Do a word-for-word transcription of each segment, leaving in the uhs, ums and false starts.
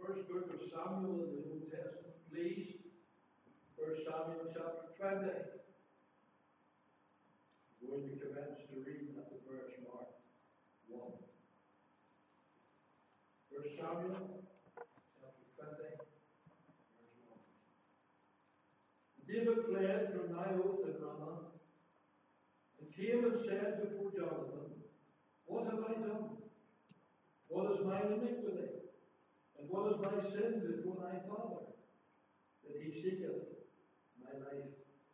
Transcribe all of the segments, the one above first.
First book of Samuel in the Old Testament, please. First Samuel chapter twenty. We're going to commence to read at the verse mark one. First Samuel chapter twenty, verse one. David fled from Naioth in Ramah, and came and said before Jonathan, What have I done? What is mine iniquity? And what is my sin before thy father, that he seeketh my life?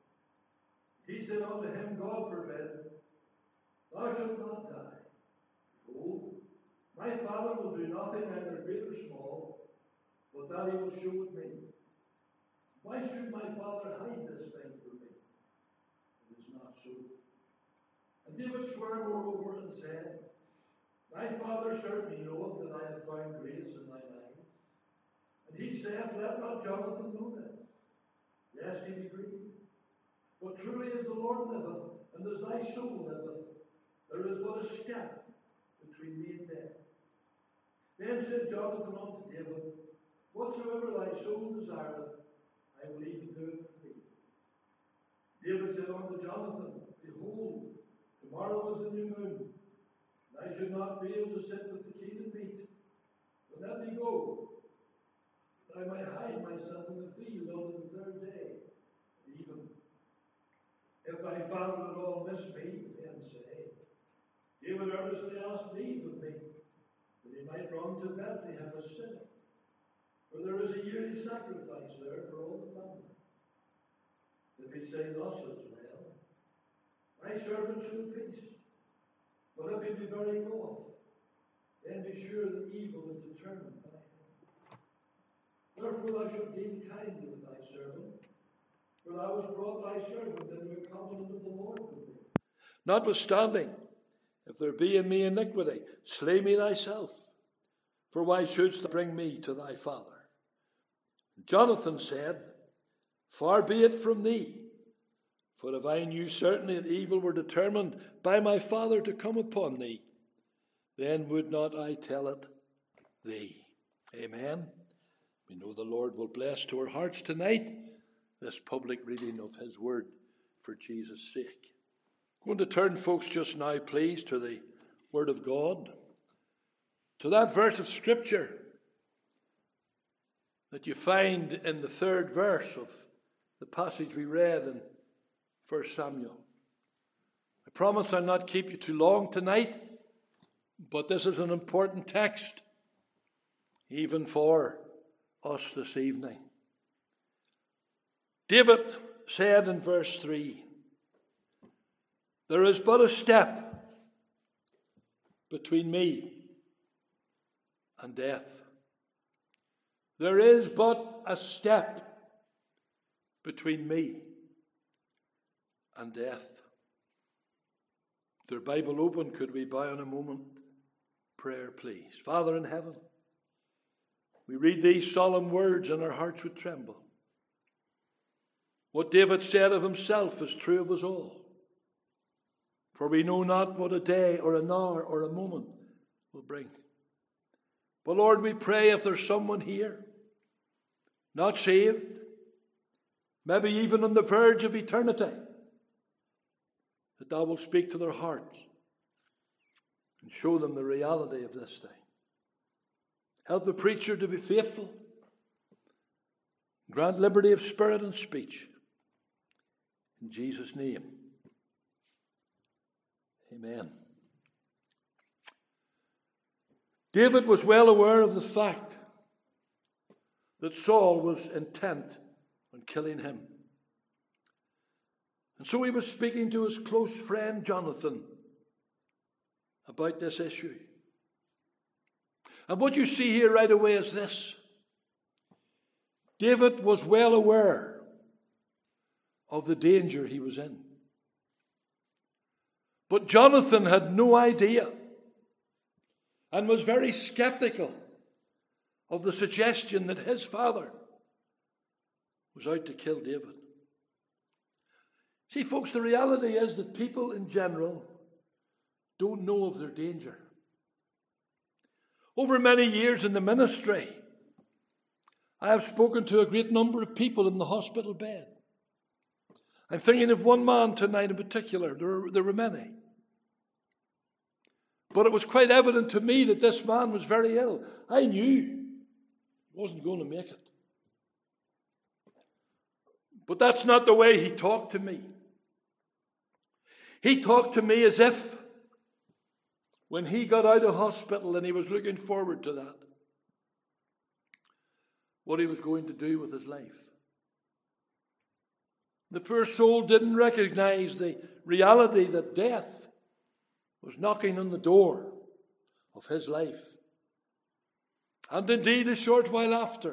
He said unto him, God forbid, thou shalt not die. Behold, my father will do nothing either great or small, but that he will show it me. Why should my father hide this thing from me? It is not so. And David swore moreover and said, Thy father certainly knoweth that I have found grace in thine eyes. And he saith, Let not Jonathan know this, lest he be grieved. But truly as the Lord liveth, and as thy soul liveth, there is but a step between me and death. Then said Jonathan unto David, Whatsoever thy soul desireth, I will even do it for thee. David said unto Jonathan, Behold, tomorrow is the new moon, and I should not fail to sit with the king and meat. But let me go, that I might hide myself in the field unto the third day, even. If thy father at all miss me, then say, David earnestly asked leave of me, that he might run to Bethlehem a sinner. For there is a yearly sacrifice there for all the family. If he say thus as well, my servant shall peace. But if he be very wroth, then be sure that evil is determined by him. Therefore thou shalt deal kindly with thy servant, for thou hast brought thy servant into a covenant of the Lord with me. Notwithstanding, if there be in me iniquity, slay me thyself. For why shouldst thou bring me to thy father? Jonathan said, Far be it from thee, for if I knew certainly that evil were determined by my father to come upon thee, then would not I tell it thee. Amen. We know the Lord will bless to our hearts tonight this public reading of his word for Jesus' sake. I'm going to turn, folks, just now, please, to the word of God, to that verse of Scripture that you find in the third verse of the passage we read in First Samuel. I promise I'll not keep you too long tonight, but this is an important text, even for us this evening. David said in verse three, There is but a step between me and death. There is but a step between me and death. With their Bible open, could we bow in a moment? Prayer, please. Father in heaven, we read these solemn words and our hearts would tremble. What David said of himself is true of us all. For we know not what a day or an hour or a moment will bring. But Lord, we pray if there's someone here not saved, maybe even on the verge of eternity, that thou will speak to their hearts and show them the reality of this thing. Help the preacher to be faithful. Grant liberty of spirit and speech. In Jesus' name, amen. David was well aware of the fact that Saul was intent on killing him. And so he was speaking to his close friend Jonathan about this issue. And what you see here right away is this. David was well aware of the danger he was in. But Jonathan had no idea and was very skeptical of the suggestion that his father was out to kill David. See, folks, the reality is that people in general don't know of their danger. Over many years in the ministry, I have spoken to a great number of people in the hospital bed. I'm thinking of one man tonight in particular. There were, there were many. But it was quite evident to me that this man was very ill. I knew he wasn't going to make it. But that's not the way he talked to me. He talked to me as if when he got out of hospital and he was looking forward to that, what he was going to do with his life. The poor soul didn't recognize the reality that death was knocking on the door of his life. And indeed, a short while after,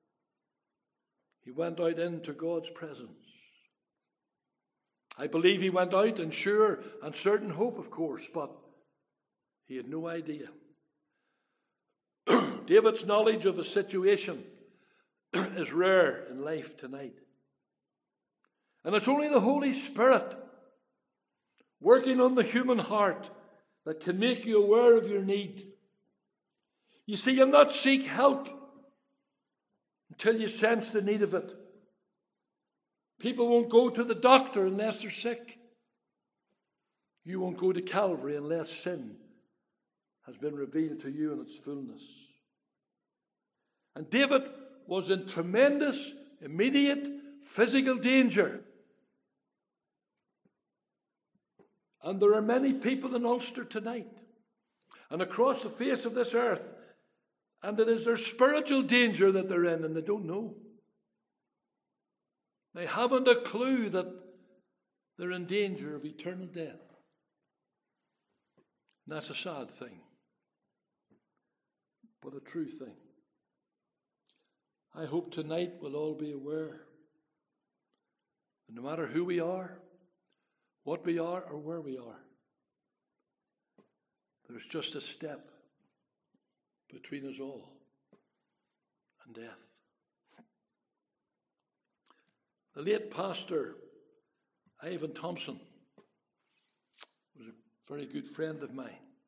he went out into God's presence. I believe he went out in sure and certain hope, of course, but he had no idea. David's knowledge of a situation is rare in life tonight. And it's only the Holy Spirit working on the human heart that can make you aware of your need. You see, you'll not seek help until you sense the need of it. People won't go to the doctor unless they're sick. You won't go to Calvary unless sin has been revealed to you in its fullness. And David was in tremendous, immediate physical danger. And there are many people in Ulster tonight and across the face of this earth, and it is their spiritual danger that they're in, and they don't know. They haven't a clue that they're in danger of eternal death. And that's a sad thing, but a true thing. I hope tonight we'll all be aware that no matter who we are, what we are, or where we are, there's just a step between us all and death. The late pastor Ivan Thompson was a very good friend of mine.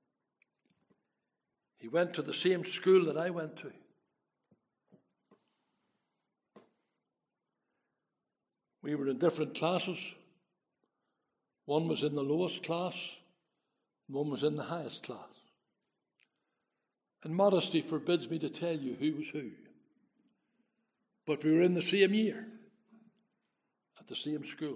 He went to the same school that I went to. We were in different classes. One was in the lowest class, one was in the highest class. And modesty forbids me to tell you who was who. But we were in the same year, at the same school.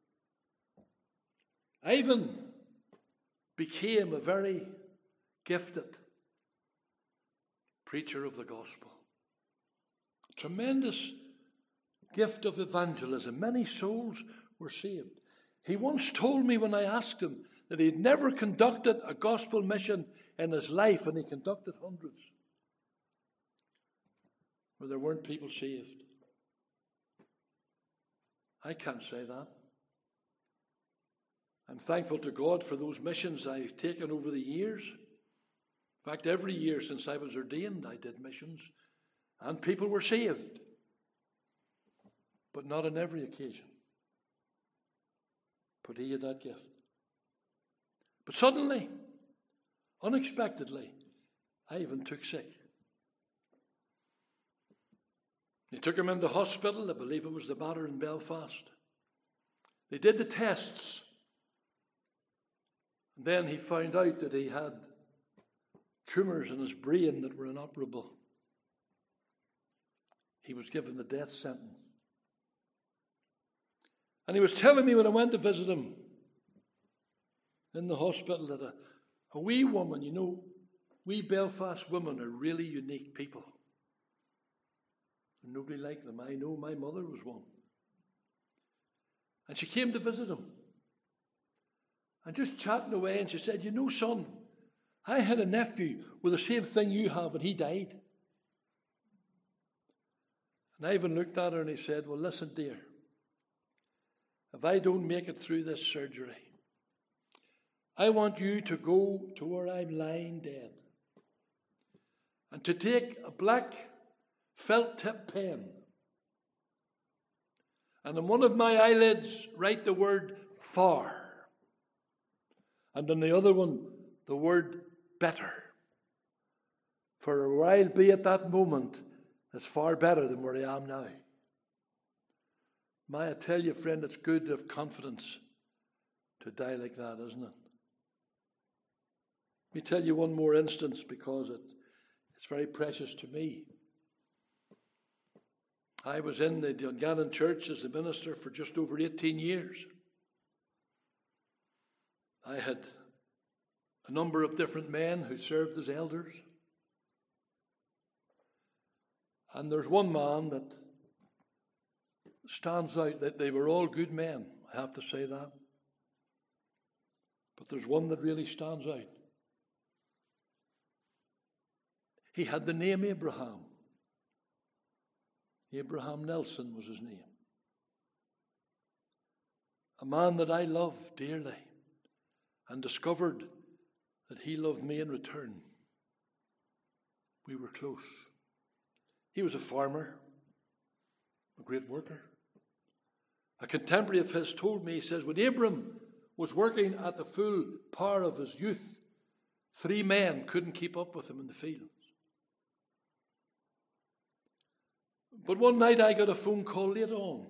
Ivan became a very gifted preacher of the gospel. Tremendous gift of evangelism. Many souls were saved. He once told me when I asked him that he had never conducted a gospel mission in his life, and he conducted hundreds where there weren't people saved. I can't say that. I'm thankful to God for those missions I've taken over the years. In fact, every year since I was ordained, I did missions, and people were saved. But not on every occasion. But he had that gift. But suddenly, unexpectedly, Ivan took sick. They took him into hospital. I believe it was the Mater in Belfast. They did the tests. And then he found out that he had tumours in his brain that were inoperable. He was given the death sentence. And he was telling me when I went to visit him in the hospital that a, a wee woman, you know, we Belfast women are really unique people. And nobody like them. I know my mother was one. And she came to visit him. And just chatting away, and she said, you know, son, I had a nephew with the same thing you have, and he died. And Ivan looked at her and he said, well, listen, dear. If I don't make it through this surgery, I want you to go to where I'm lying dead and to take a black felt-tip pen and on one of my eyelids write the word far, and on the other one the word better. For where I'll be at that moment It's far better than where I am now. May I tell you, friend, it's good to have confidence to die like that, isn't it? Let me tell you one more instance because it, it's very precious to me. I was in the Dungannon Church as a minister for just over eighteen years. I had a number of different men who served as elders. And there's one man that stands out. That they were all good men, I have to say that. But there's one that really stands out. He had the name Abraham. Abraham Nelson was his name. A man that I loved dearly and discovered that he loved me in return. We were close. He was a farmer, a great worker. A contemporary of his told me, he says, when Abram was working at the full power of his youth, three men couldn't keep up with him in the fields. But one night I got a phone call late on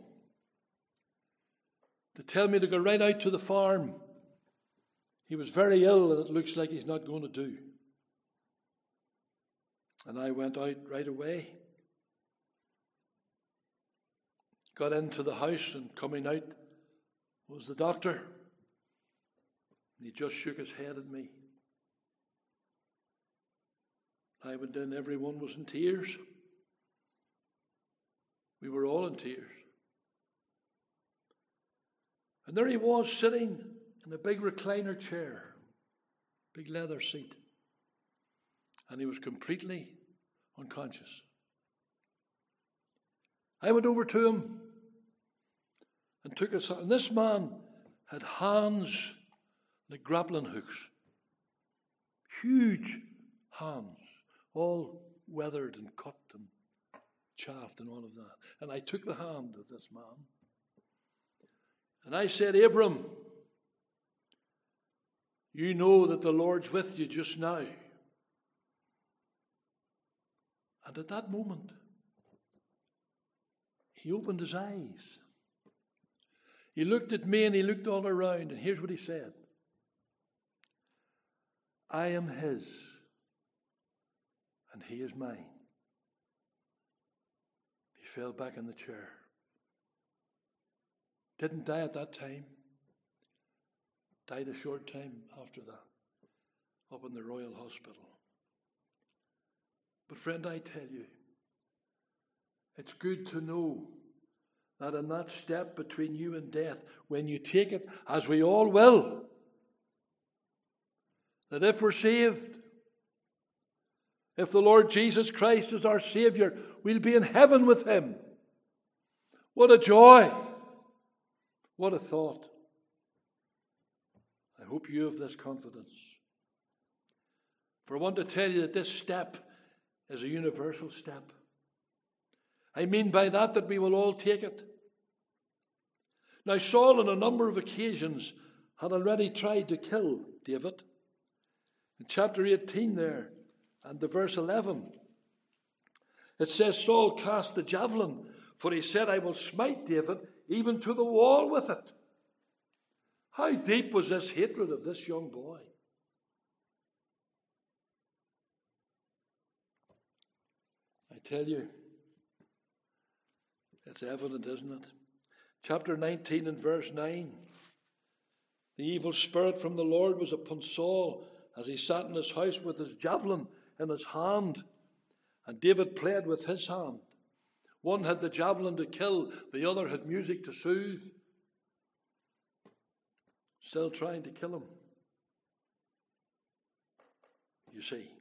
to tell me to go right out to the farm. He was very ill and it looks like he's not going to do. And I went out right away. Got into the house and coming out was the doctor. And he just shook his head at me. I went in, everyone was in tears. We were all in tears. And there he was sitting in a big recliner chair, big leather seat. And he was completely unconscious. I went over to him and took his hand. And this man had hands like grappling hooks. Huge hands, all weathered and cut and chaffed and all of that. And I took the hand of this man. And I said, Abram, you know that the Lord's with you just now. And at that moment, he opened his eyes. He looked at me and he looked all around. And here's what he said. I am his, and he is mine. He fell back in the chair. Didn't die at that time. Died a short time after that, up in the Royal Hospital. But friend, I tell you, it's good to know that in that step between you and death, when you take it, as we all will, that if we're saved, if the Lord Jesus Christ is our Savior, we'll be in heaven with Him. What a joy! What a thought. I hope you have this confidence. For I want to tell you that this step is a universal step. I mean by that that we will all take it. Now Saul on a number of occasions had already tried to kill David. In chapter eighteen there and the verse eleven, it says Saul cast the javelin, for he said, I will smite David even to the wall with it. How deep was this hatred of this young boy? I tell you, it's evident, isn't it? Chapter nineteen and verse nine. The evil spirit from the Lord was upon Saul as he sat in his house with his javelin in his hand. And David played with his hand. One had the javelin to kill, the other had music to soothe. Still trying to kill him. You see.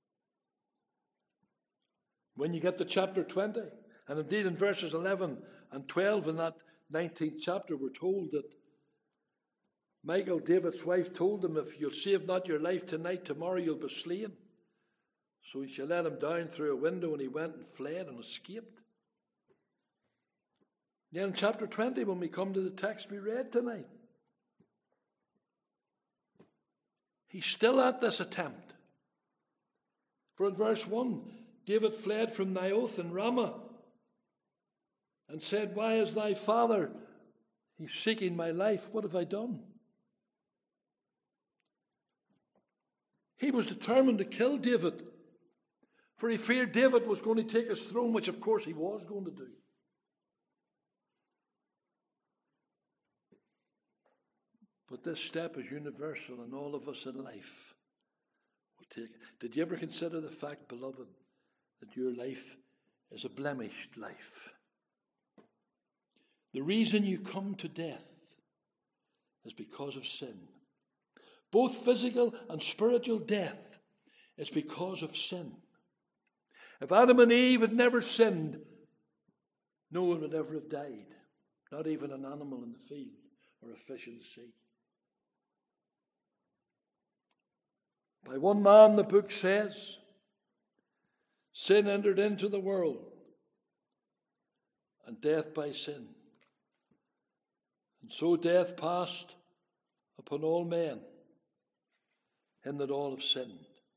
When you get to chapter twenty, and indeed in verses eleven and twelve in that nineteenth chapter, we're told that Michal, David's wife, told him, if you'll save not your life tonight, tomorrow you'll be slain. So she let him down through a window and he went and fled and escaped. Then in chapter twenty, when we come to the text we read tonight, he's still at this attempt. For in verse one, David fled from Naioth and Ramah and said, why is thy father, he's seeking my life, what have I done? He was determined to kill David, for he feared David was going to take his throne, which of course he was going to do. But this step is universal, and all of us in life will take it. Did you ever consider the fact, beloved, that your life is a blemished life? The reason you come to death is because of sin. Both physical and spiritual death is because of sin. If Adam and Eve had never sinned, no one would ever have died. Not even an animal in the field or a fish in the sea. By one man, the book says, sin entered into the world, and death by sin. And so death passed upon all men, in that all have sinned.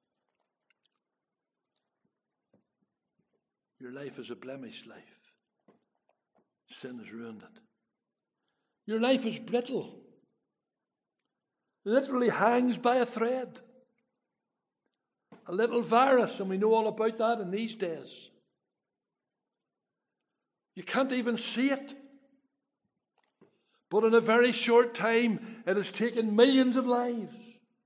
Your life is a blemished life. Sin has ruined it. Your life is brittle. It literally hangs by a thread. A little virus, and we know all about that in these days. You can't even see it. But in a very short time, it has taken millions of lives.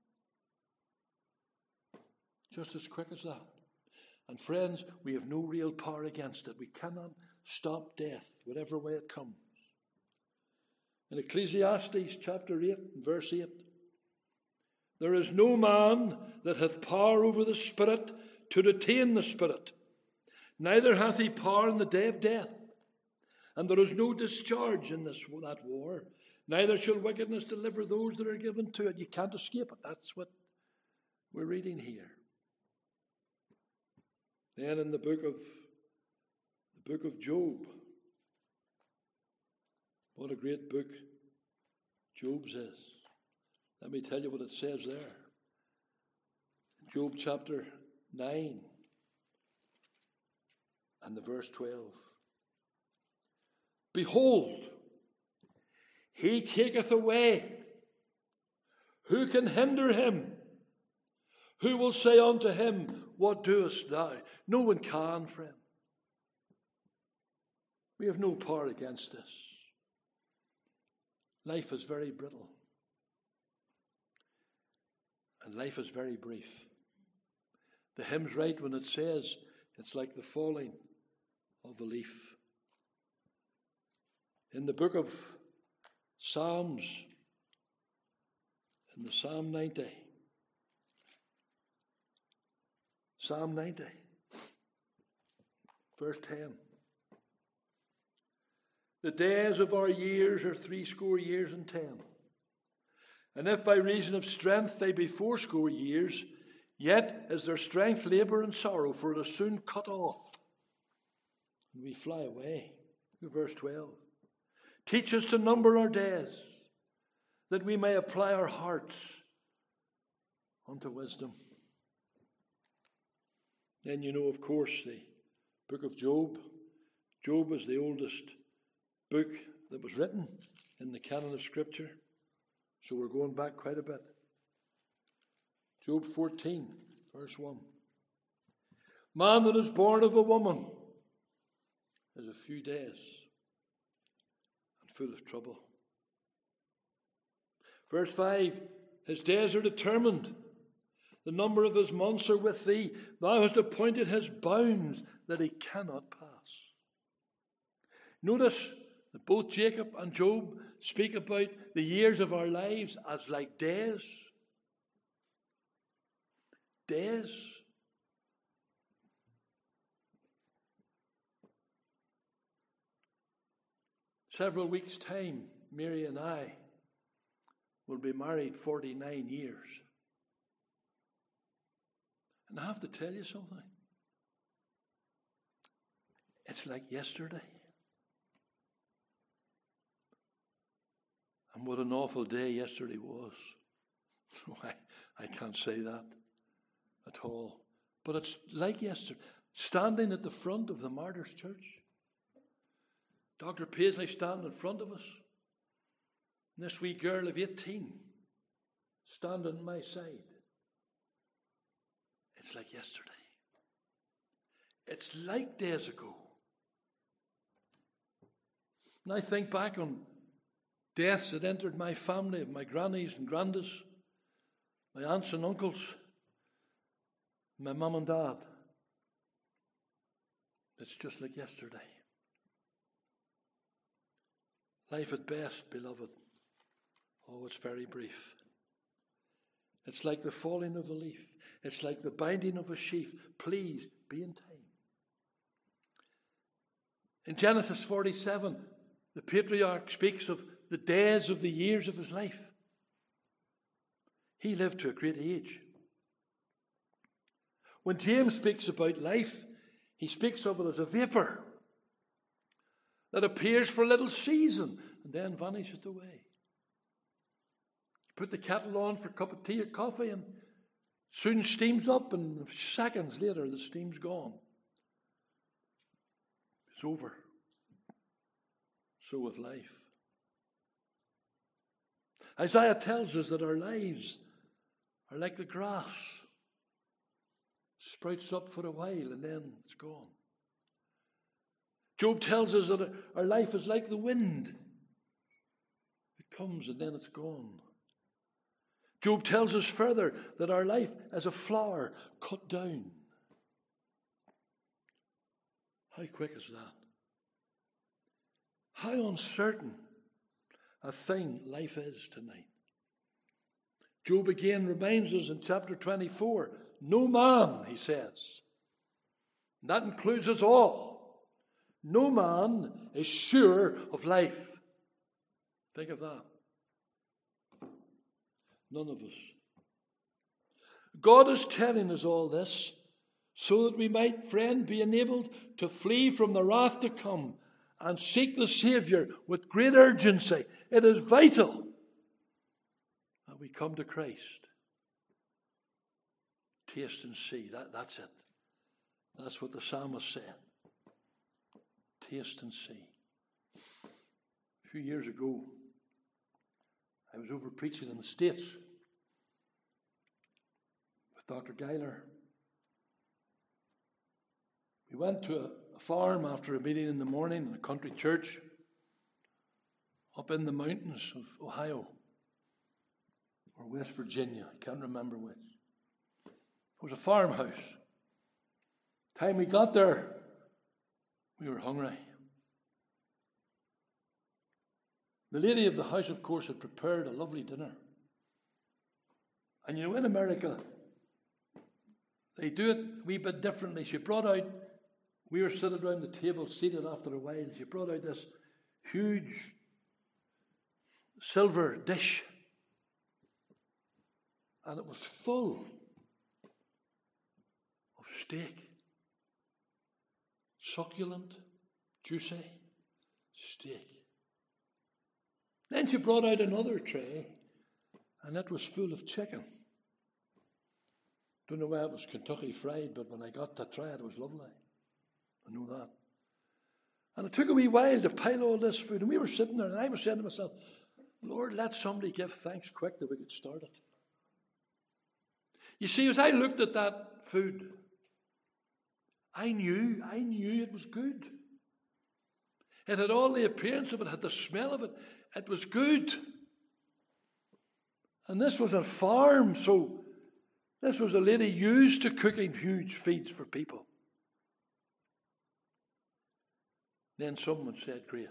Just as quick as that. And friends, we have no real power against it. We cannot stop death, whatever way it comes. In Ecclesiastes chapter eight, verse eight, there is no man that hath power over the Spirit to retain the Spirit, neither hath he power in the day of death. And there is no discharge in this that war, neither shall wickedness deliver those that are given to it. You can't escape it. That's what we're reading here. Then in the book of the book of Job, what a great book Job's is. Let me tell you what it says there. Job chapter nine and the verse twelve. Behold, he taketh away. Who can hinder him? Who will say unto him, what doest thou? No one can, friend. We have no power against this. Life is very brittle. And life is very brief. The hymn's right when it says it's like the falling of a leaf. In the book of Psalms, in the Psalm ninety, Psalm ninety, verse ten. The days of our years are threescore years and ten. And if by reason of strength they be fourscore years, yet is their strength labour and sorrow, for it is soon cut off. And we fly away. Verse twelve. Teach us to number our days, that we may apply our hearts unto wisdom. Then you know, of course, the book of Job. Job is the oldest book that was written in the canon of Scripture. So we're going back quite a bit. Job fourteen, verse one. Man that is born of a woman is a few days and full of trouble. Verse five. His days are determined. The number of his months are with thee. Thou hast appointed his bounds that he cannot pass. Notice that both Jacob and Job speak about the years of our lives as like days. Days. Several weeks' time, Mary and I will be married forty-nine years. And I have to tell you something. It's like yesterday. And what an awful day yesterday was. I, I can't say that at all. But it's like yesterday. standing at the front of the Martyrs' Church. Doctor Paisley standing in front of us. And this wee girl of eighteen standing on my side. It's like yesterday. It's like days ago. And I think back on deaths that entered my family, of my grannies and grandas, my aunts and uncles, my mum and dad. It's just like yesterday. Life at best, beloved. Oh, it's very brief. It's like the falling of a leaf. It's like the binding of a sheaf. Please be in time. In Genesis forty-seven, the patriarch speaks of the days of the years of his life. He lived to a great age. When James speaks about life, he speaks of it as a vapour that appears for a little season and then vanishes away. Put the kettle on for a cup of tea or coffee and soon steams up, and seconds later the steam's gone. It's over. So with life. Isaiah tells us that our lives are like the grass. Sprouts up for a while and then it's gone. Job tells us that our life is like the wind. It comes and then it's gone. Job tells us further that our life is a flower cut down. How quick is that? How uncertain a thing life is tonight. Job again reminds us in chapter twenty-four, no man, he says, and that includes us all, no man is sure of life. Think of that. None of us. God is telling us all this so that we might, friend, be enabled to flee from the wrath to come and seek the Saviour with great urgency. It is vital that we come to Christ. Taste and see. That, that's it. That's what the psalmist said. Taste and see. A few years ago, I was over preaching in the States with Doctor Geiler. We went to a, a farm after a meeting in the morning in a country church up in the mountains of Ohio or West Virginia. I can't remember which. It was a farmhouse. Time we got there, we were hungry. The lady of the house, of course, had prepared a lovely dinner. And you know, in America, they do it a wee bit differently. She brought out, we were sitting around the table, seated after a while, and she brought out this huge silver dish. And it was full of steak. Succulent, juicy steak. Then she brought out another tray, and it was full of chicken. Don't know why it was Kentucky Fried, but when I got to try it, it was lovely. I know that. And it took a wee while to pile all this food, and we were sitting there, and I was saying to myself, Lord, let somebody give thanks quick that we get started. You see, as I looked at that food, I knew, I knew it was good. It had all the appearance of it, had the smell of it. It was good. And this was a farm, so this was a lady used to cooking huge feeds for people. Then someone said grace.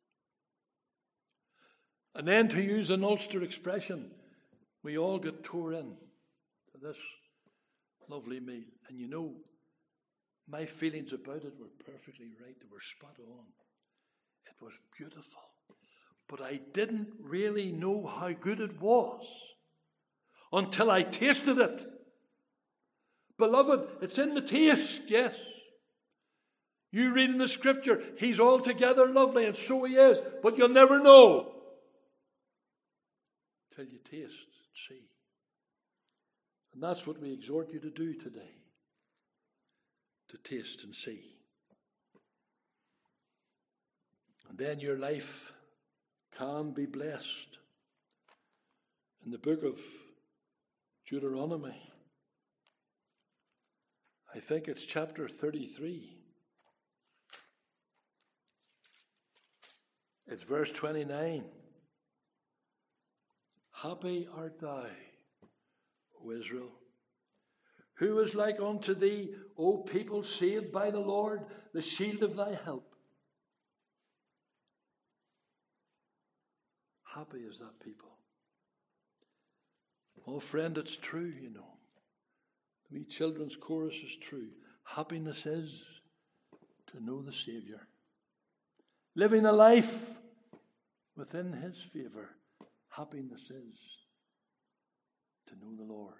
And then, to use an Ulster expression, we all got tore in to this lovely meal. And you know, my feelings about it were perfectly right. They were spot on. It was beautiful. But I didn't really know how good it was until I tasted it. Beloved, it's in the taste, yes. You read in the scripture, he's altogether lovely, and so he is. But you'll never know till you taste and see. And that's what we exhort you to do today. to taste and see. And then your life can be blessed. In the book of Deuteronomy, I think it's chapter thirty-three. It's verse twenty-nine. Happy art thou, O Israel, who is like unto thee, O people saved by the Lord, the shield of thy help. Happy is that people. Oh, friend, it's true, you know. The wee children's chorus is true. Happiness is to know the Saviour. Living a life within His favour. Happiness is to know the Lord.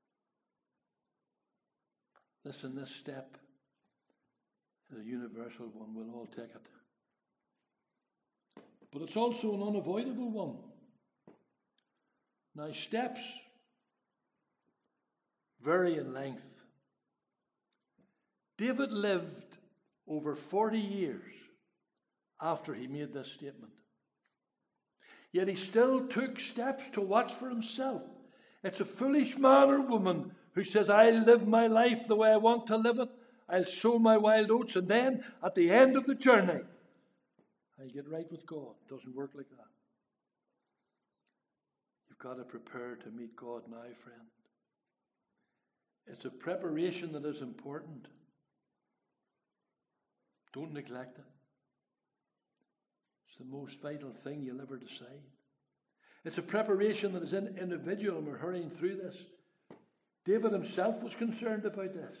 Listen, this step is a universal one. We'll all take it. But it's also an unavoidable one. Now, steps vary in length. David lived over forty years after he made this statement. Yet he still took steps to watch for himself. It's a foolish man or woman who says, I'll live my life the way I want to live it. I'll sow my wild oats, and then at the end of the journey, I get right with God. It doesn't work like that. You've got to prepare to meet God now, friend. It's a preparation that is important. Don't neglect it. It's the most vital thing you'll ever decide. It's a preparation that is in individual, and we're hurrying through this. David himself was concerned about this.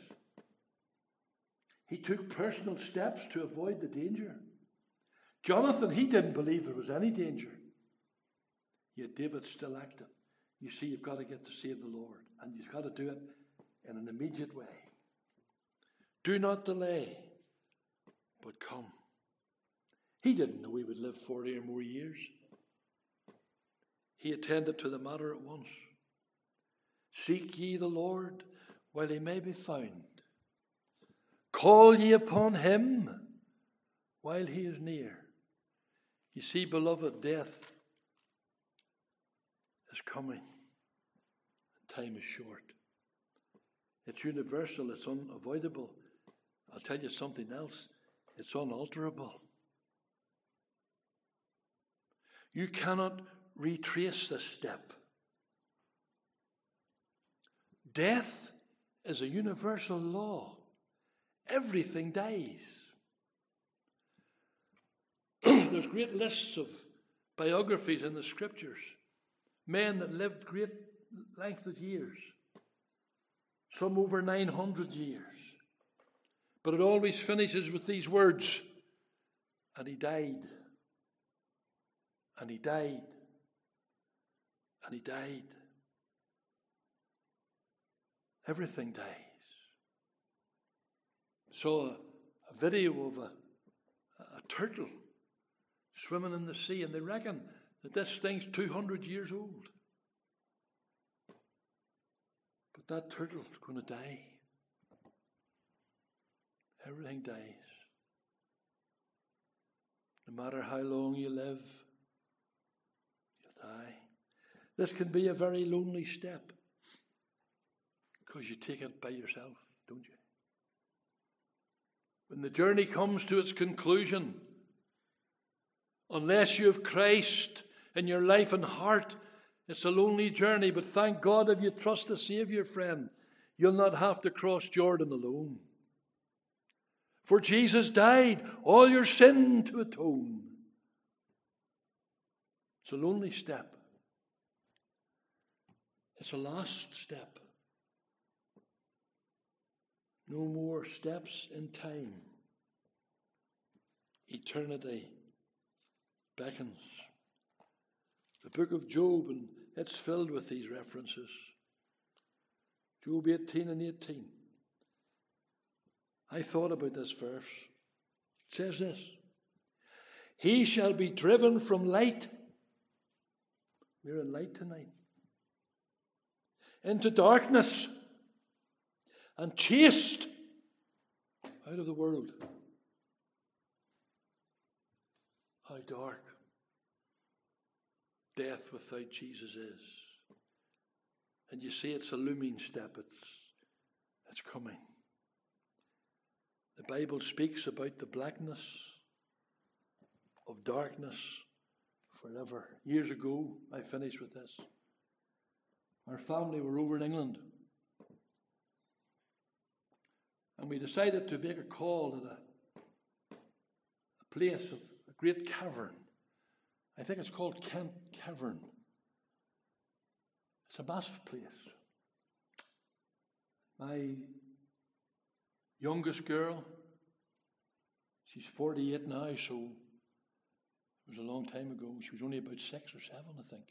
He took personal steps to avoid the danger. Jonathan, he didn't believe there was any danger. Yet David still acted. You see, you've got to get to save the Lord, and you've got to do it in an immediate way. Do not delay, but come. He didn't know he would live forty or more years. He attended to the matter at once. Seek ye the Lord while he may be found. Call ye upon him while he is near. You see, beloved, death is coming. Time is short. It's universal. It's unavoidable. I'll tell you something else. It's unalterable. You cannot retrace this step. Death is a universal law. Everything dies. There's great lists of biographies in the scriptures. Men that lived great length of years. Some over nine hundred years. But it always finishes with these words. And he died. And he died. And he died. Everything dies. Saw a, a video of a, a turtle swimming in the sea, and they reckon that this thing's two hundred years old. But that turtle's going to die. Everything dies. No matter how long you live, you'll die. This can be a very lonely step because you take it by yourself, don't you? When the journey comes to its conclusion, unless you have Christ in your life and heart, it's a lonely journey. But thank God if you trust the Savior, friend, you'll not have to cross Jordan alone. For Jesus died all your sin to atone. It's a lonely step. It's a last step. No more steps in time. Eternity beckons. The book of Job, and it's filled with these references. Job eighteen and eighteen. I thought about this verse. It says this. He shall be driven from light. We're in light tonight. Into darkness. And chased out of the world. How dark death without Jesus is. And you see it's a looming step. It's, it's coming. The Bible speaks about the blackness of darkness forever. Years ago, I finished with this. Our family were over in England. And we decided to make a call at a, a place of a great cavern. I think it's called Kent Cavern. It's a massive place. My youngest girl, she's forty-eight now, so it was a long time ago. She was only about six or seven, I think.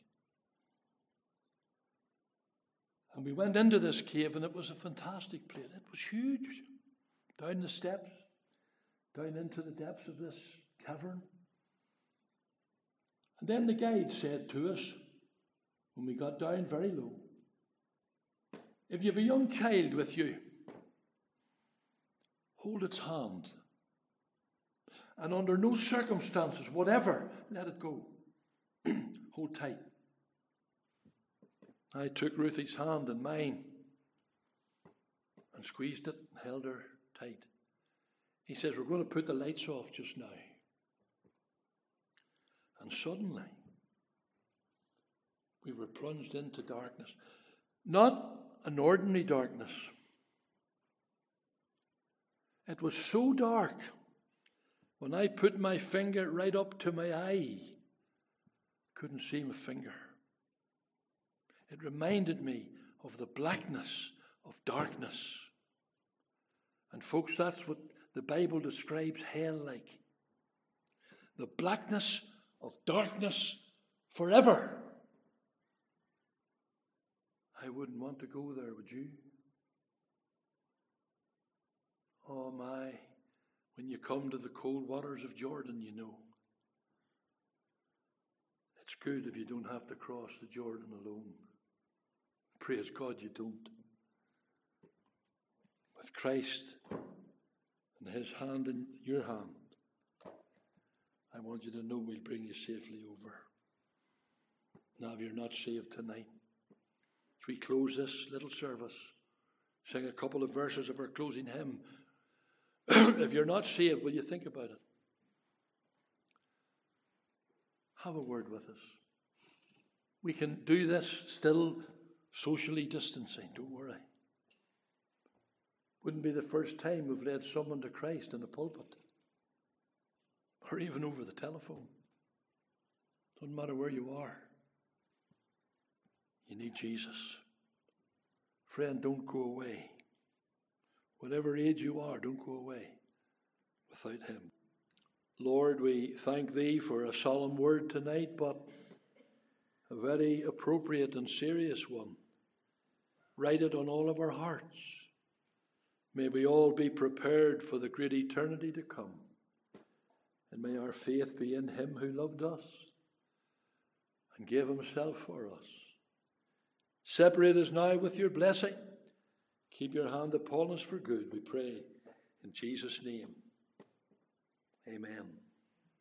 And we went into this cave, and it was a fantastic place. It was huge. Down the steps, down into the depths of this cavern. And then the guide said to us, when we got down very low, if you have a young child with you, hold its hand. And under no circumstances, whatever, let it go. Hold tight. I took Ruthie's hand in mine and squeezed it, held her tight. He says, we're going to put the lights off just now. And suddenly, we were plunged into darkness. Not an ordinary darkness. It was so dark, when I put my finger right up to my eye, couldn't see my finger. It reminded me of the blackness of darkness. And folks, that's what the Bible describes hell like. The blackness of darkness forever. I wouldn't want to go there, would you? Oh my, when you come to the cold waters of Jordan, you know. It's good if you don't have to cross the Jordan alone. Praise God you don't. With Christ and His hand in your hand, I want you to know we'll bring you safely over. Now, if you're not saved tonight, as we close this little service, sing a couple of verses of our closing hymn. If you're not saved, will you think about it? Have a word with us. We can do this still socially distancing, don't worry. Wouldn't be the first time we've led someone to Christ in a pulpit, or even over the telephone. Doesn't matter where you are. You need Jesus. Friend, don't go away. Whatever age you are, don't go away without Him. Lord, we thank Thee for a solemn word tonight, but a very appropriate and serious one. Write it on all of our hearts. May we all be prepared for the great eternity to come. And may our faith be in Him who loved us and gave Himself for us. Separate us now with your blessing. Keep your hand upon us for good, we pray. In Jesus' name, amen.